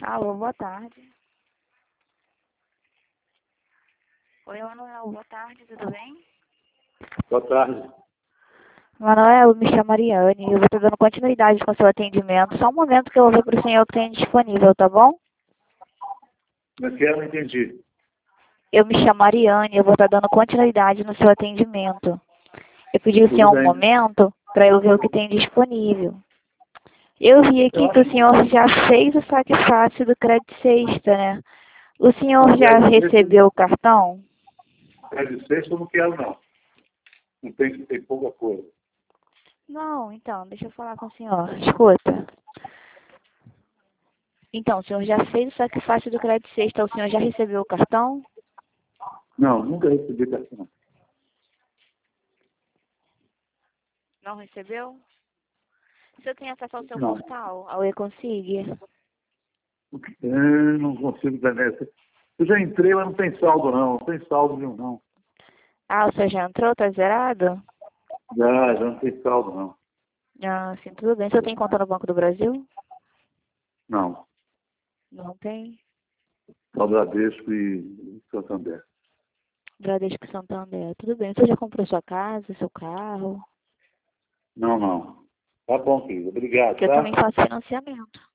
Alô, boa tarde. Oi, Manuel, boa tarde, tudo bem? Boa tarde. Manuel, me chamo Ariane, eu vou estar dando continuidade com o seu atendimento. Só um momento que eu vou ver para o senhor que tem disponível, tá bom? Mas que eu não entendi. Eu me chamo Ariane, eu vou estar dando continuidade no seu atendimento. Eu pedi ao Tudo senhor um bem. momento para eu ver o que tem disponível. Eu vi aqui que o senhor já fez o saque fácil do Crédito Sexta, né? O senhor já recebeu o cartão? Crédito sexta eu não quero, não. Não tem pouca coisa. Não, então, deixa eu falar com o senhor. Escuta. Então, o senhor já fez o saque fácil do Crédito Sexta, o senhor já recebeu o cartão? Não, nunca recebi cartão. Não recebeu? O senhor tem acesso ao seu Não. portal, ao E-Consig? Não consigo dar nessa. Eu já entrei, mas não tem saldo, não. Não tem saldo nenhum, não. Ah, o senhor já entrou? Tá zerado? Já não tem saldo, não. Ah, sim, tudo bem. O senhor tem conta no Banco do Brasil? Não. Não tem. Só Bradesco e Santander. Bradesco Santander. Tudo bem. O senhor já comprou sua casa, seu carro? Não, não. Tá bom, querido. Obrigado, Porque eu tá? também faço financiamento.